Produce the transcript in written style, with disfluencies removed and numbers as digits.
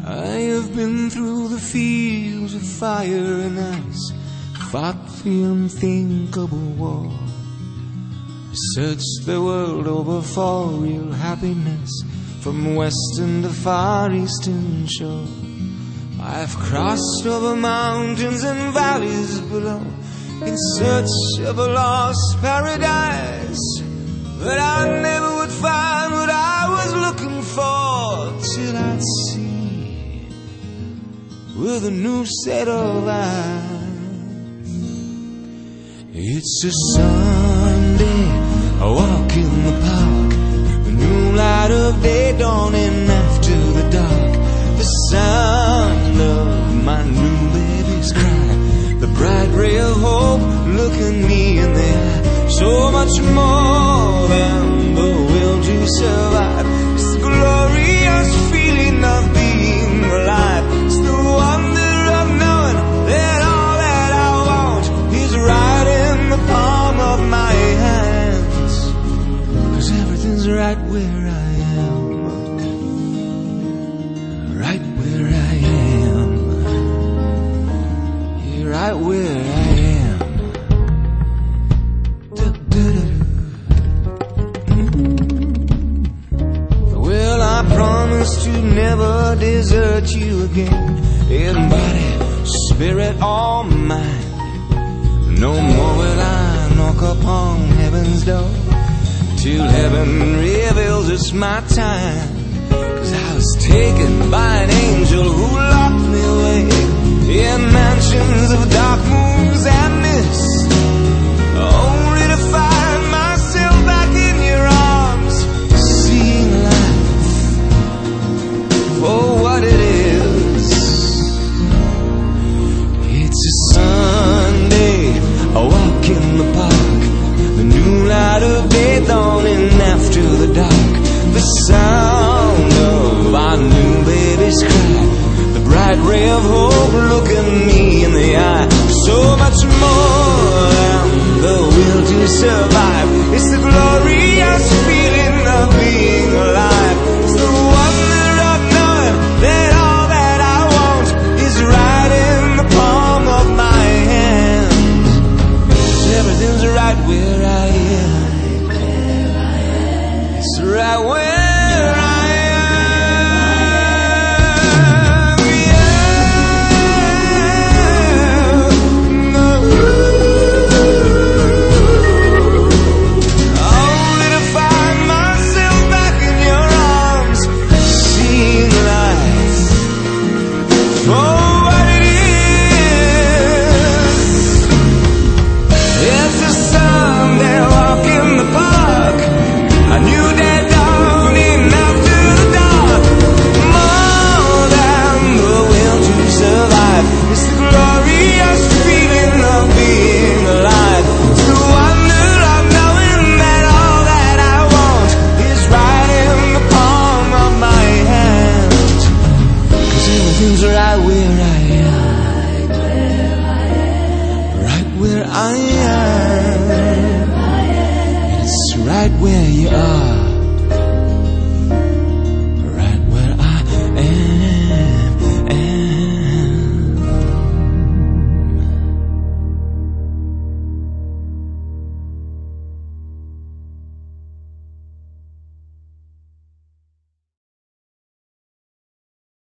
I have been through the fields of fire and ice, fought the unthinkable war, searched the world over for real happiness, from western to far eastern shore. I've crossed over mountains and valleys below, in search of a lost paradise, but I never would find what I was looking for till I'd see with a new set of eyes. It's a Sunday, I walk in the park, the new light of day dawning after the dark, the sound of my new baby's cry, the bright ray of hope looking me in the eye. So much more than the will to survive. It's the glorious feeling of being alive. It's the wonder of knowing that all that I want is right in the palm of my hands. 'Cause everything's right where I am, right where I am, yeah, right where I am. Well, I promise to never desert you again, in body, spirit, or mind. No more will I knock upon heaven's door till heaven reveals it's my time. 'Cause I was taken by an angel who locked me away in mansions of dark moon